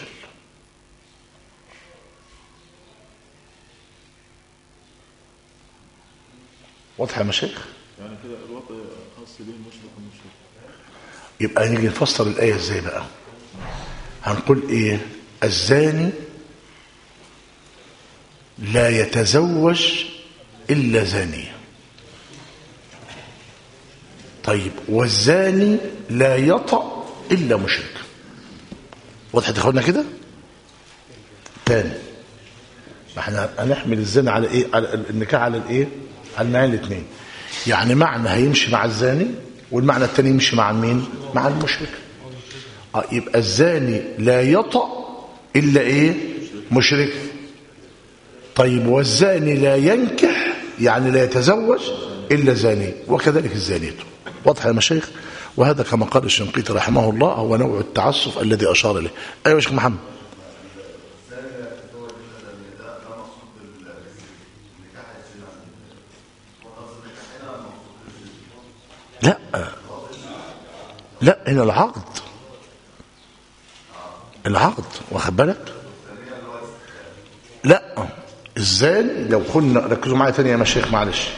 واضح يا مشايخ؟ يعني كده الوطء خاص به المشرك والمشرك. يبقى نيجي نفسر الآية ازاي بقى؟ هنقول ايه؟ الزاني لا يتزوج إلا زانية. طيب والزاني لا يطأ إلا مشرك. وضحت اخوانا كده؟ تاني، احنا هنحمل الزنا على ايه؟ على النكاح على الايه؟ على المعنى الاثنين. يعني معنى هيمشي مع الزاني والمعنى الثاني يمشي مع مين؟ مع المشرك. اه يبقى الزاني لا يطأ الا ايه؟ مشرك. طيب والزاني لا ينكح يعني لا يتزوج الا زاني، وكذلك الزانية. واضح يا مشايخ؟ وهذا كما قال الشنقيطي رحمه الله هو نوع التعسف الذي اشار اليه. ايوه يا شيخ محمد. لا لا هنا العقد، العقد واخد بالك؟ لا الزاني لو قلنا، ركزوا معايا ثانيه يا مشايخ معلش،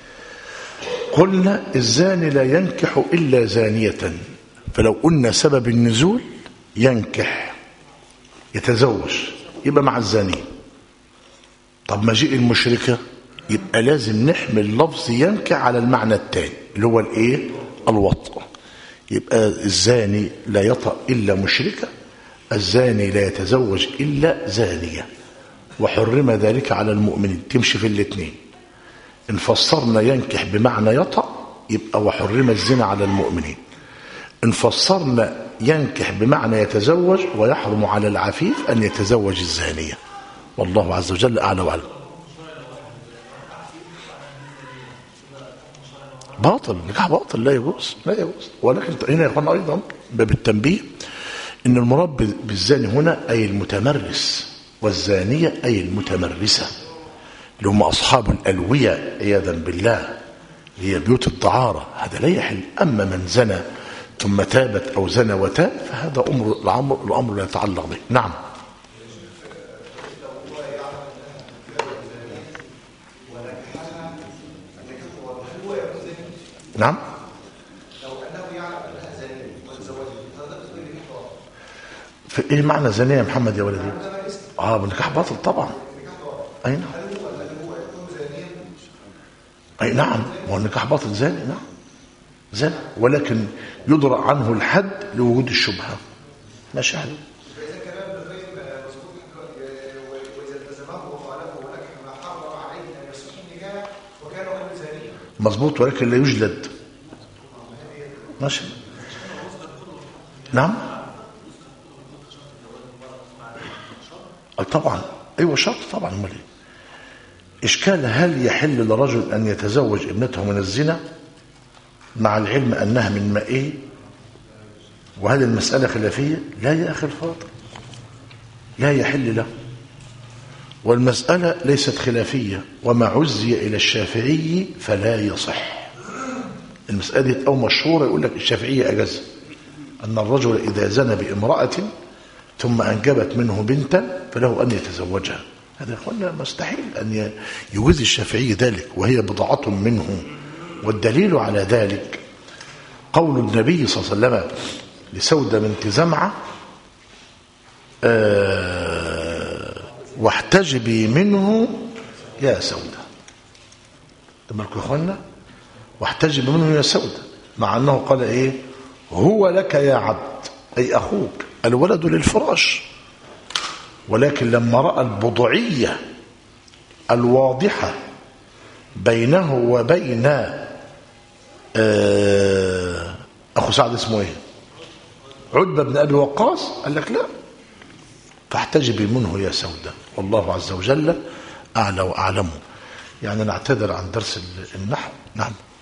قلنا الزاني لا ينكح الا زانيه، فلو قلنا سبب النزول ينكح يتزوج يبقى مع الزانيه. طب مجيء المشركه يبقى لازم نحمل لفظ ينكح على المعنى الثاني اللي هو الايه؟ الوطء. يبقى الزاني لا يطأ الا مشركه، الزاني لا يتزوج الا زانيه، وحرم ذلك على المؤمنين. تمشي في الاثنين. ان فسرنا ينكح بمعنى يطأ يبقى وحرم الزنا على المؤمنين. ان فسرنا ينكح بمعنى يتزوج ويحرم على العفيف ان يتزوج الزانيه. والله عز وجل اعلى واعلم. باطل، نكاح باطل لا يجوز، لا يجوز. ولكن هنا يا اخوانا ايضا باب التنبيه ان المراد بالزاني هنا اي المتمرس، والزانيه اي المتمرسه اللي هم اصحاب الالويه عياذا بالله، هي بيوت الدعاره. هذا لا يحل. اما من زنى ثم تابت او زنى وتاب فهذا امر الامر الامر لا يتعلق به. نعم. نعم. في ايه معنى زانيه يا محمد يا ولدي؟ اه بالنكاح باطل طبعا. اي نعم. اي نعم، هو النكاح باطل زاني، نعم زاني، ولكن يدرأ عنه الحد لوجود الشبهه. ماشي حلو. مظبوط، ولكن لا يجلد. ماشي. نعم. طبعا ايوه شرط طبعا. امال ايه؟ اشكال هل يحل لرجل ان يتزوج ابنته من الزنا مع العلم انها من مائه؟ وهذه المساله خلافيه. لا يا اخي الفاضل، لا يحل له. والمساله ليست خلافيه، وما عزي الى الشافعي فلا يصح. المساله دي او مشهوره، يقول لك الشافعيه اجاز ان الرجل اذا زنى بامراه ثم انجبت منه بنتا فله ان يتزوجها. هذا يا اخوانا مستحيل ان يجوز الشافعي ذلك، وهي بضعه منه. والدليل على ذلك قول النبي صلى الله عليه وسلم لسودة بنت زمعه: أه واحتجبي منه يا سودة. تمالكم يا اخوانا؟ واحتجبي منه يا سودة، مع انه قال ايه؟ هو لك يا عبد، اي اخوك، الولد للفراش. ولكن لما راى البضعيه الواضحه بينه وبين آه اخو سعد اسمه ايه؟ عتبة بن ابي وقاص، قال لك لا، فاحتجبي منه يا سودة. والله عز وجل اعلى واعلم. يعني نعتذر عن درس النحو. نعم.